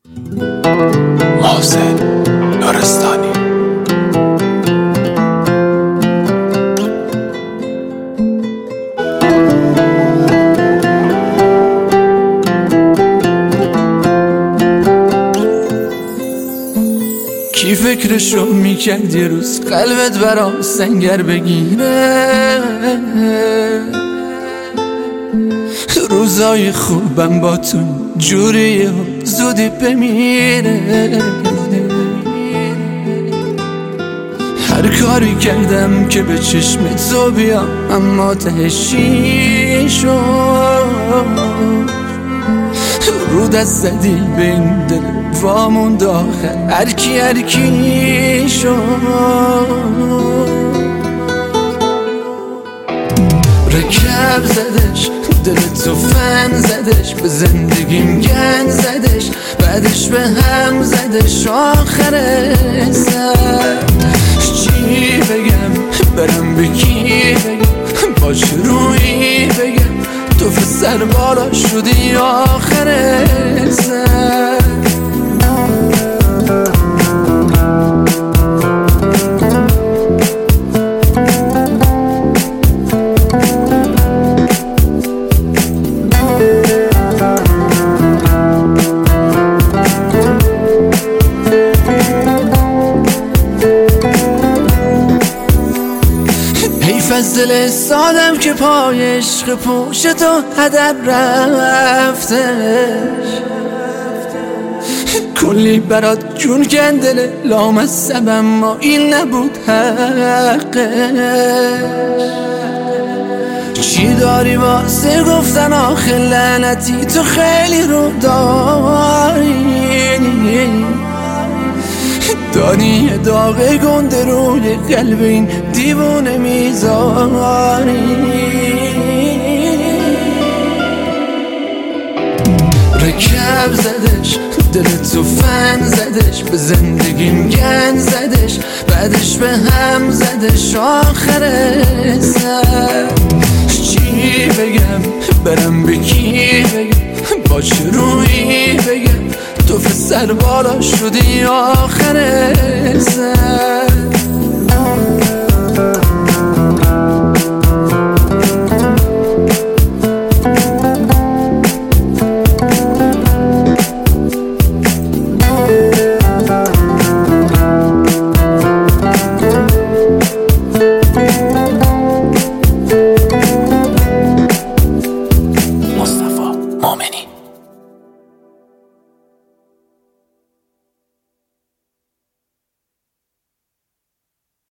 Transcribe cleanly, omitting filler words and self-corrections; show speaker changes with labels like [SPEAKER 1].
[SPEAKER 1] محسن نورستانی.
[SPEAKER 2] کی فکرشو میکرد یه روز قلبت برام سنگر بگیره؟ روزای خوبم با تو جوریه و زودی بمیره. هر کاری کردم که به چشم تو بیام اما تهشی شد. رو دست زدی به این دل واموند آخر هر کی شد. رکب زدش دل تو فن زدش، به زندگیم گن زدش، بعدش به هم زدش آخر سر. چی بگم برم به کی بگم، با چه رویی بگم تو سر بالا شدی آخر سر. از دل سادم که پای عشق پوش تو هدر رفتش. کلی برات جون کندل لامصب اما این نبود حقش. چی داری واسه گفتن آخه لعنتی تو خیلی رو داری. دانی داغ گنده روی قلب این دیوونه میذاری. رکب زدش دل تو فن زدش، به زندگیم گن زدش، بعدش به هم زدش آخر سر. چی بگم برم به کی بگم، با چه رویی بگم تو سر بالا شدی آخر سر.